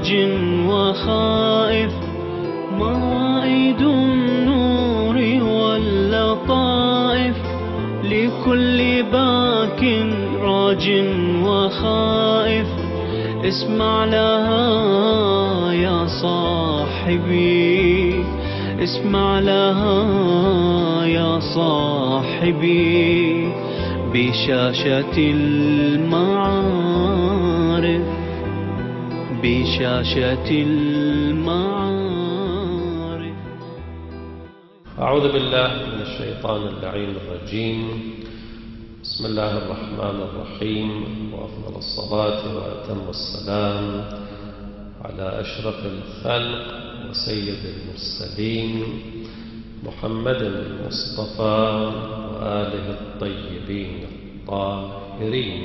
راج وخائف، مواعيد النور واللطائف لكل باك راج وخائف. اسمع لها يا صاحبي، اسمع لها يا صاحبي، بشاشة المعارف، بشاشة المعارف. أعوذ بالله من الشيطان اللعين الرجيم. بسم الله الرحمن الرحيم، وأفضل الصلاة وأتم السلام على أشرف الخلق وسيد المرسلين محمد المصطفى وآله الطيبين الطاهرين.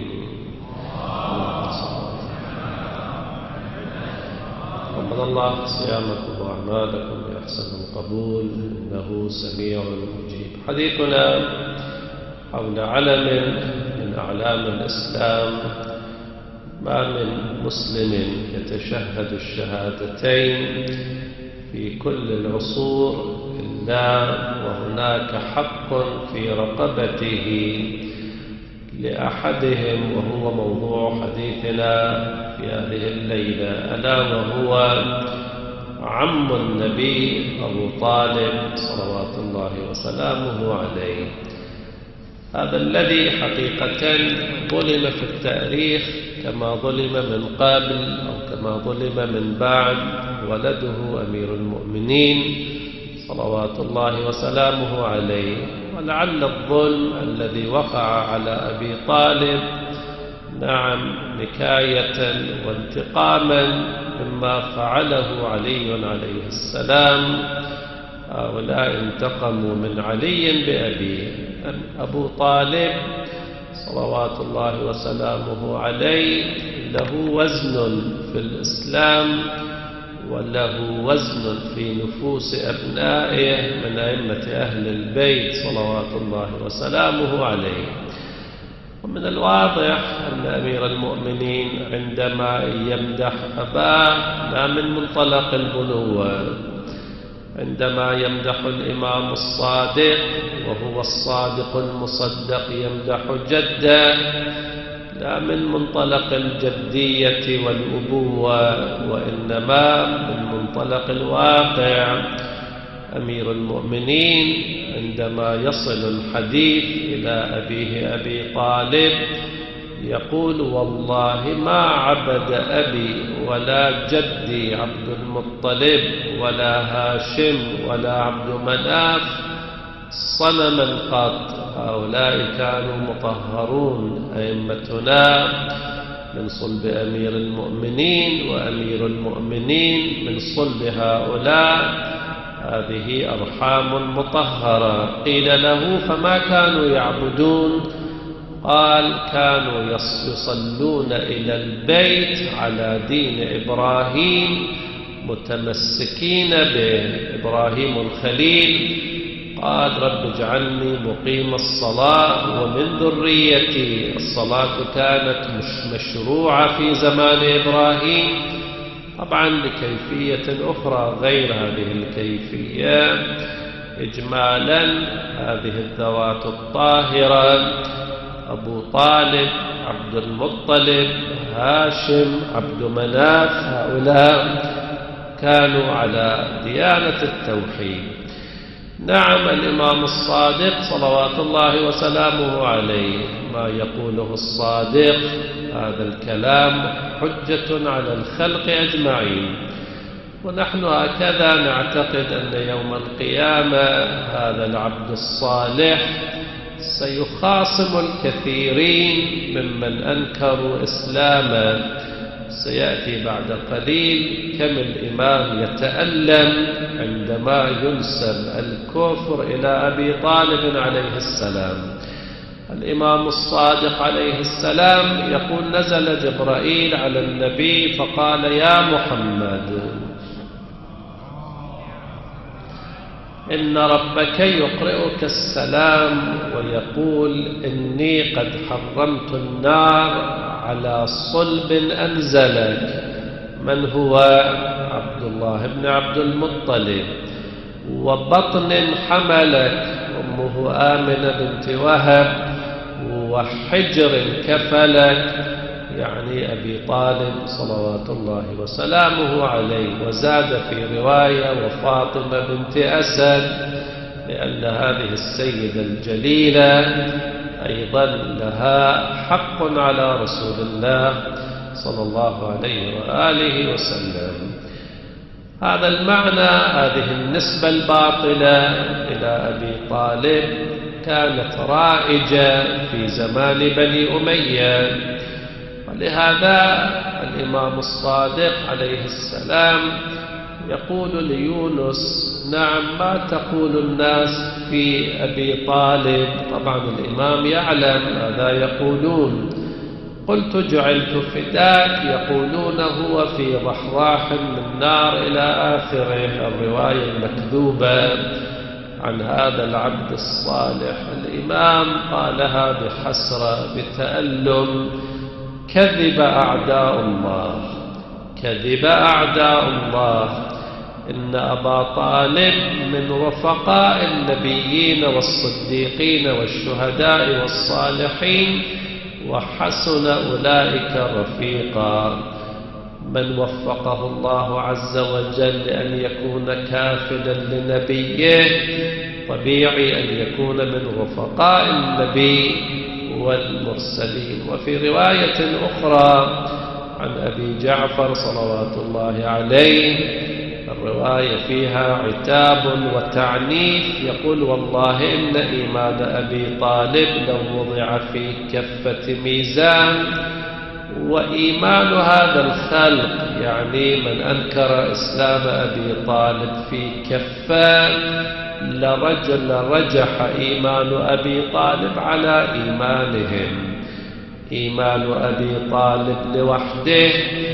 وقد الله صيامكم وأعمالكم بأحسن القبول، إنه سميع مجيب. حديثنا حول علم من أعلام الإسلام. ما من مسلم يتشهد الشهادتين في كل العصور إلا وهناك حق في رقبته لأحدهم، وهو موضوع حديثنا في هذه الليلة، ألا وهو عم النبي أبو طالب صلوات الله وسلامه عليه. هذا الذي حقيقة ظلم في التاريخ كما ظلم من قبل أو كما ظلم من بعد ولده أمير المؤمنين صلوات الله وسلامه عليه. ولعل الظلم الذي وقع على أبي طالب نكاية وانتقاما مما فعله علي عليه السلام. هؤلاء انتقموا من علي بأبيه. أبو طالب صلوات الله وسلامه عليه له وزن في الإسلام وله وزن في نفوس أبنائه من أئمة أهل البيت صلوات الله وسلامه عليه. ومن الواضح أن أمير المؤمنين عندما يمدح أباه لا من منطلق البنوة، عندما يمدح الإمام الصادق وهو الصادق المصدق يمدح جده لا من منطلق الجدية والأبوة، وإنما من منطلق الواقع. أمير المؤمنين عندما يصل الحديث إلى أبيه أبي طالب يقول: والله ما عبد أبي ولا جدي عبد المطلب ولا هاشم ولا عبد مناف صنما قط. هؤلاء كانوا مطهرون أئمتنا من صلب أمير المؤمنين، وأمير المؤمنين من صلب هؤلاء. هذه أرحام مطهرة. قيل له: فما كانوا يعبدون؟ قال: كانوا يصلون إلى البيت على دين إبراهيم متمسكين به، إبراهيم الخليل. قال: رب اجعلني مقيم الصلاة ومن ذريتي. الصلاة كانت مشروعة في زمان إبراهيم، طبعا بكيفية أخرى غير هذه الكيفية. إجمالا هذه الذوات الطاهرة: أبو طالب، عبد المطلب، هاشم، عبد مناف، هؤلاء كانوا على ديانة التوحيد. نعم، الإمام الصادق صلوات الله وسلامه عليه ما يقوله الصادق هذا الكلام حجة على الخلق أجمعين. ونحن هكذا نعتقد أن يوم القيامة هذا العبد الصالح سيخاصم الكثيرين ممن أنكروا إسلاما. سيأتي بعد قليل كم الإمام يتألم عندما ينسب الكفر إلى أبي طالب عليه السلام. الإمام الصادق عليه السلام يقول: نزل جبرائيل على النبي فقال: يا محمد، إن ربك يقرئك السلام ويقول: إني قد حرمت النار على صلب أنزلك من هو عبد الله بن عبد المطلب، وبطن حملت أمه آمنة بنت وهب، وحجر كفلت يعني أبي طالب صلوات الله وسلامه عليه. وزاد في رواية وفاطمة بنت أسد، لأن هذه السيدة الجليلة أيضا لها حق على رسول الله صلى الله عليه وآله وسلم. هذا المعنى، هذه النسبة الباطلة إلى أبي طالب كانت رائجة في زمان بني أمية، ولهذا الإمام الصادق عليه السلام يقول ليونس: نعم، ما تقول الناس في أبي طالب؟ طبعا الإمام يعلم ماذا يقولون. قلت: جعلت فداك، يقولون هو في ضحضاح من نار، إلى آخره الرواية المكذوبة عن هذا العبد الصالح. الإمام قالها بحسرة بتألم: كذب أعداء الله، كذب أعداء الله، إن أبا طالب من رفقاء النبيين والصديقين والشهداء والصالحين، وحسن أولئك رفيقا. من وفقه الله عز وجل أن يكون كافلا لنبيه طبيعي أن يكون من رفقاء النبي والمرسلين. وفي رواية أخرى عن أبي جعفر صلوات الله عليه، الرواية فيها عتاب وتعنيف، يقول: والله إن إيمان أبي طالب لو وضع في كفة ميزان، وإيمان هذا الخلق يعني من أنكر إسلام أبي طالب في كفة لرجح إيمان أبي طالب على إيمانهم. إيمان أبي طالب لوحده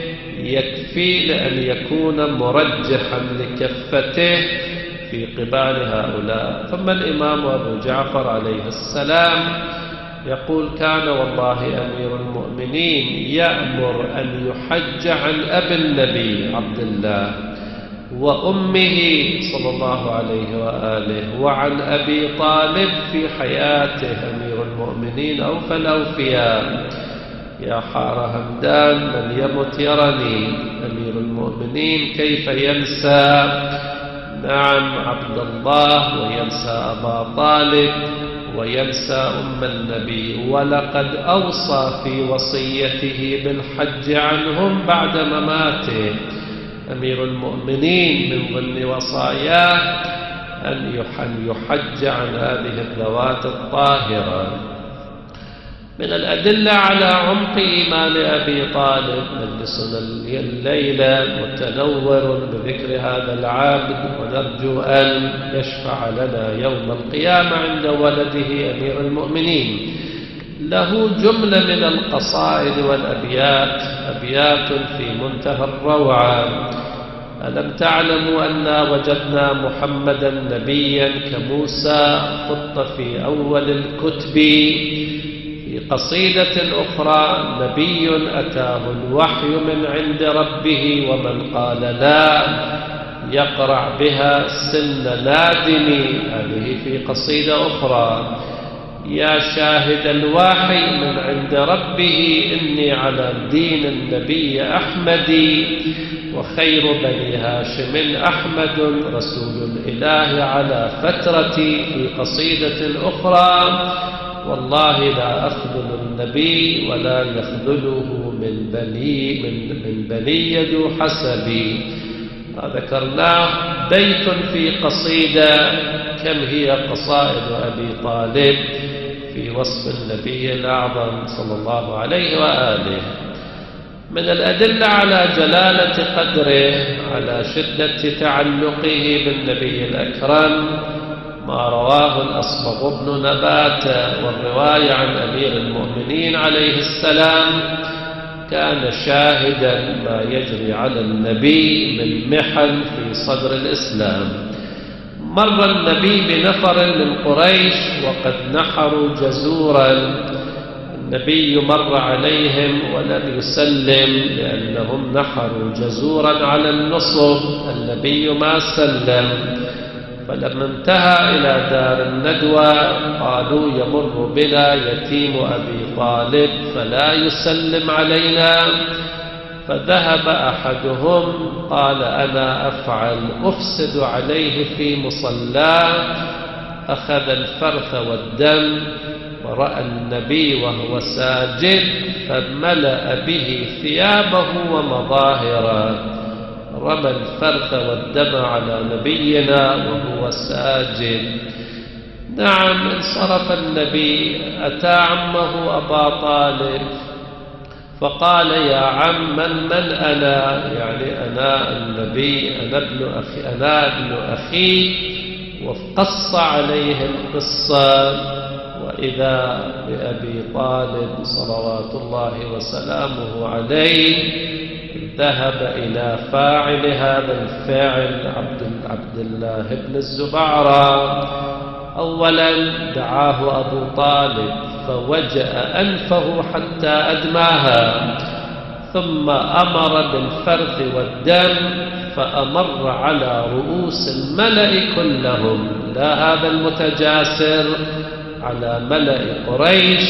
يكفي لأن يكون مرجحا لكفته في قبال هؤلاء. ثم الإمام أبو جعفر عليه السلام يقول: كان والله أمير المؤمنين يأمر أن يحج عن أبي النبي عبد الله وأمه صلى الله عليه وآله، وعن أبي طالب في حياته أمير المؤمنين أوفى الأوفياء. يا حار همدان من يمت يرني، أمير المؤمنين كيف ينسى نعم عبد الله وينسى أبا طالب وينسى أم النبي؟ ولقد أوصى في وصيته بالحج عنهم بعد مماته. أمير المؤمنين من ضمن وصاياه أن يحج عن هذه الذوات الطاهرة. من الأدلة على عمق إيمان أبي طالب مجلسنا الليلة متنور بذكر هذا العابد، ونرجو أن يشفع لنا يوم القيامة عند ولده أمير المؤمنين. له جملة من القصائد والأبيات، أبيات في منتهى الروعة. ألم تعلموا أنا وجدنا محمدا نبيا كموسى خط في أول الكتب. في قصيدة أخرى: نبي أتاه الوحي من عند ربه، ومن قال لا يقرع بها سن نادم. هذه في قصيدة أخرى: يا شاهد الواحي من عند ربه، إني على دين النبي أحمد، وخير بني هاشم أحمد رسول الإله على فترتي. في قصيدة أخرى: والله لا أخذل النبي ولا يخذله من بني ذو حسبي. ذكرناه بيت في قصيدة. كم هي قصائد أبي طالب في وصف النبي الأعظم صلى الله عليه وآله. من الأدلة على جلالة قدره، على شدة تعلقه بالنبي الأكرم، ما رواه الأصبغ بن نباتة، والرواية عن أمير المؤمنين عليه السلام: كان شاهدا ما يجري على النبي من محن في صدر الإسلام. مر النبي بنفر من قريش وقد نحروا جزورا. النبي مر عليهم ولم يسلم لأنهم نحروا جزورا على النصب، النبي ما سلم. فلما انتهى إلى دار الندوة قالوا يمر بنا يتيم أبي طالب فلا يسلم علينا. فذهب أحدهم قال أنا أفعل، أفسد عليه في مصلاه. أخذ الفرث والدم ورأى النبي وهو ساجد فملأ به ثيابه ومظاهره، رمى الفرث والدم على نبينا وهو ساجد. نعم، انصرف النبي، أتى عمه أبا طالب فقال يا عم من أنا؟ يعني أنا النبي، أنا ابن أخي، وقص عليه القصة. وإذا بأبي طالب صلوات الله وسلامه عليه ذهب إلى فاعل هذا الفعل عبد الله بن الزبعرة. أولا دعاه أبو طالب فوجأ أنفه حتى أدماها، ثم أمر بالفرث والدم فأمر على رؤوس الملأ كلهم، لا هذا المتجاسر، على ملأ قريش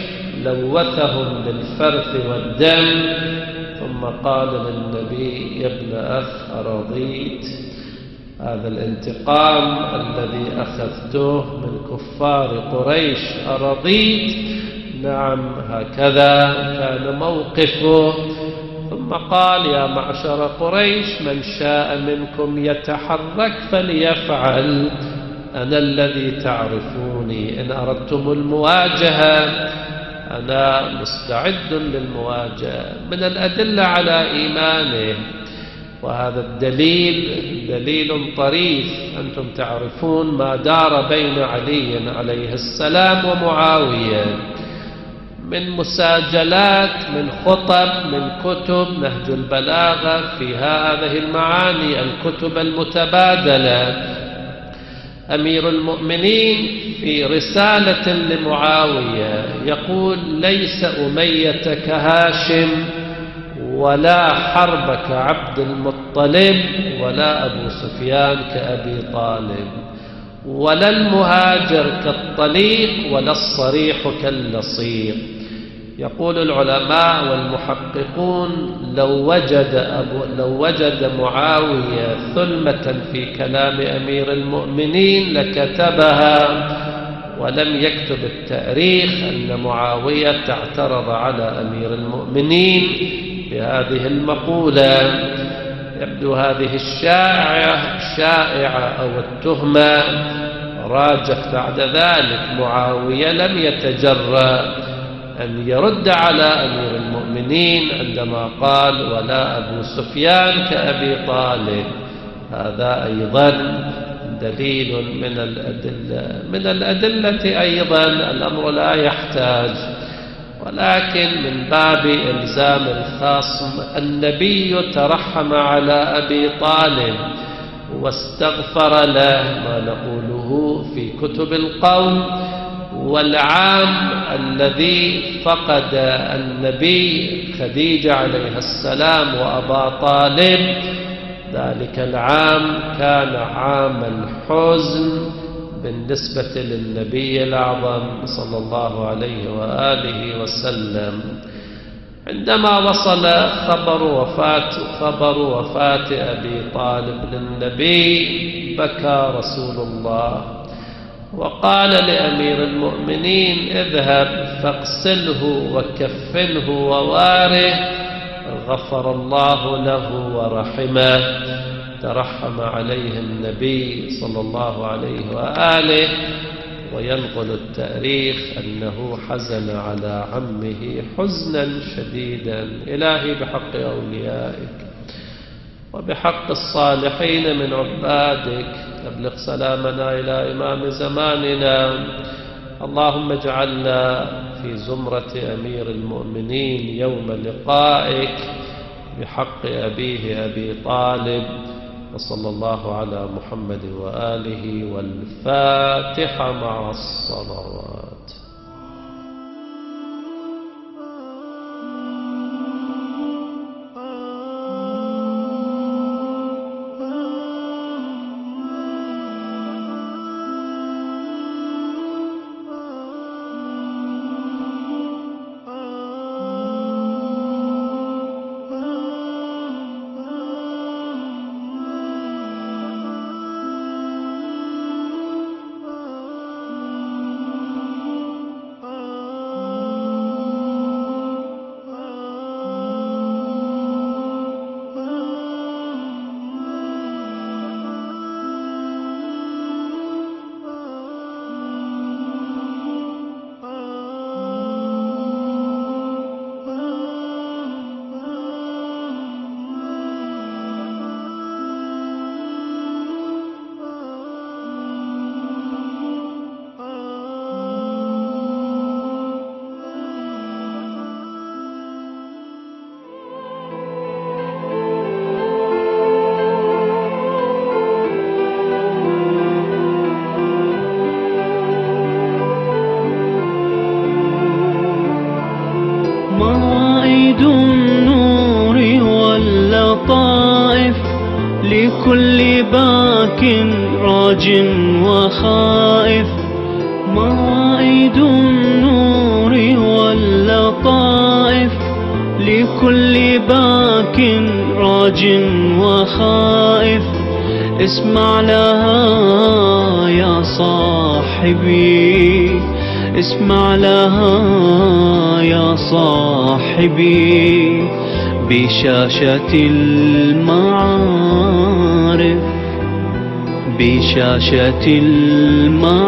لوثهم بالفرث والدم. ثم قال للنبي يا ابن أخ أرضيت هذا الانتقام الذي أخذته من كفار قريش؟ أرضيت؟ نعم، هكذا كان موقفه. ثم قال يا معشر قريش من شاء منكم يتحرك فليفعل، أنا الذي تعرفوني، إن أردتم المواجهة أنا مستعد للمواجهة. من الأدلة على إيمانه، وهذا الدليل دليل طريف. أنتم تعرفون ما دار بين علي عليه السلام ومعاوية من مساجلات، من خطب، من كتب، نهج البلاغة فيها هذه المعاني، الكتب المتبادلة. أمير المؤمنين في رسالة لمعاوية يقول ليس أمية كهاشم، ولا حرب كعبد المطلب، ولا أبو سفيان كأبي طالب، ولا المهاجر كالطليق، ولا الصريح كاللصيق. يقول العلماء والمحققون لو وجد معاوية ثلمة في كلام أمير المؤمنين لكتبها، ولم يكتب التاريخ أن معاوية اعترض على أمير المؤمنين بهذه المقولة. يبدو هذه الشائعة أو التهمة راجت بعد ذلك. معاوية لم يتجرأ أن يرد على أمير المؤمنين عندما قال ولا أبو سفيان كأبي طالب. هذا أيضا دليل من الأدلة أيضا. الأمر لا يحتاج، ولكن من باب إلزام الخصم النبي ترحم على أبي طالب واستغفر له، ما نقوله في كتب القوم. والعام الذي فقد النبي خديجة عليه السلام وأبا طالب، ذلك العام كان عام الحزن بالنسبة للنبي الأعظم صلى الله عليه وآله وسلم. عندما وصل خبر وفاة أبي طالب للنبي بكى رسول الله وقال لأمير المؤمنين اذهب فاغسله وكفنه وواره، غفر الله له ورحمه. ترحم عليه النبي صلى الله عليه وآله. وينقل التاريخ أنه حزن على عمه حزنا شديدا. إلهي بحق أوليائك وبحق الصالحين من عبادك أبلغ سلامنا إلى إمام زماننا. اللهم اجعلنا في زمرة أمير المؤمنين يوم لقائك بحق أبيه أبي طالب. وصلى الله على محمد وآله. والفاتحة مع الصلوات. مواعيد النور واللطائف لكل باك راج وخائف. مواعيد النور واللطائف لكل باك راج وخائف. اسمع لها يا صاحبي، اسمع لها يا صاحبي بشاشة المعارف، بشاشة المعارف.